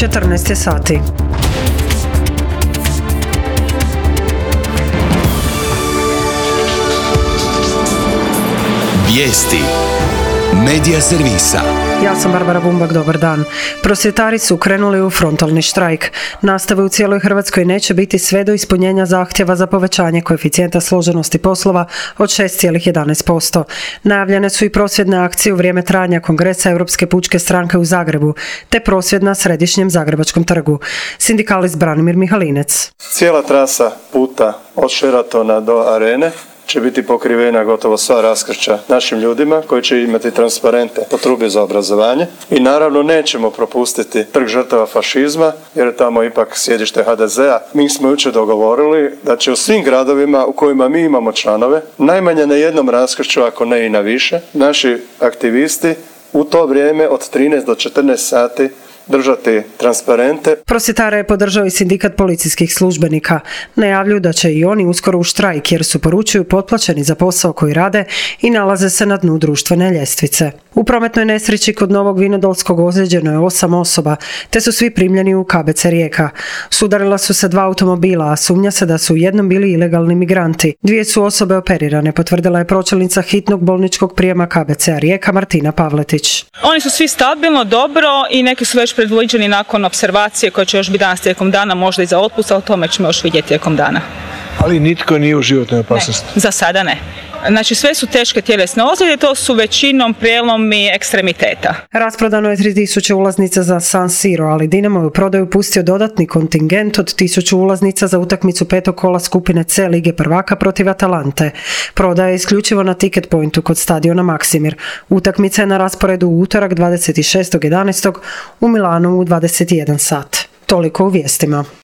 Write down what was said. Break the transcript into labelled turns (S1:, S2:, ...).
S1: 14 sati.
S2: Vijesti Medija servisa.
S1: Ja sam Barbara Bumbak, dobar dan. Prosvjetari su krenuli u frontalni štrajk. Nastave u cijeloj Hrvatskoj neće biti sve do ispunjenja zahtjeva za povećanje koeficijenta složenosti poslova od 6,11%. Najavljene su i prosvjedne akcije u vrijeme trajanja Kongresa Europske pučke stranke u Zagrebu, te prosvjed na Središnjem Zagrebačkom trgu. Sindikalist Branimir Mihalinec.
S3: Cijela trasa puta od Sheratona do Arene će biti pokrivena gotovo sva raskršća našim ljudima koji će imati transparente po trubi za obrazovanje i naravno nećemo propustiti trg žrtava fašizma jer je tamo ipak sjedište HDZ-a. Mi smo jučer dogovorili da će u svim gradovima u kojima mi imamo članove najmanje na jednom raskršću, ako ne i na više, naši aktivisti u to vrijeme od 13 do 14 sati držati transparente.
S1: Prosvjetare je podržao i sindikat policijskih službenika. Najavljuju da će i oni uskoro u štrajk jer su, poručuju, potplaćeni za posao koji rade i nalaze se na dnu društvene ljestvice. U prometnoj nesreći kod Novog Vinodolskog ozlijeđeno je 8 osoba, te su svi primljeni u KBC Rijeka. Sudarila su se 2 automobila, a sumnja se da su u jednom bili ilegalni migranti. 2 su osobe operirane, potvrdila je pročelnica hitnog bolničkog prijema KBC-a Rijeka Martina Pavletić.
S4: Oni su svi stabilno, dobro i neki su već predviđeni nakon observacije koja će još biti danas tijekom dana, možda i za otpust, a o tome ćemo još vidjeti tijekom dana.
S5: Ali nitko nije u životnoj opasnosti?
S4: Ne, za sada ne. Znači sve su teške tjelesne ozljede, to su većinom prijelomi ekstremiteta.
S1: Rasprodano je 3000 ulaznica za San Siro, ali Dinamo je u prodaju pustio dodatni kontingent od 1000 ulaznica za utakmicu 5. kola skupine C Lige prvaka protiv Atalante. Prodaja je isključivo na Ticket Pointu kod stadiona Maksimir. Utakmica je na rasporedu u utorak 26.11. u Milanu u 21 sat. Toliko u vijestima.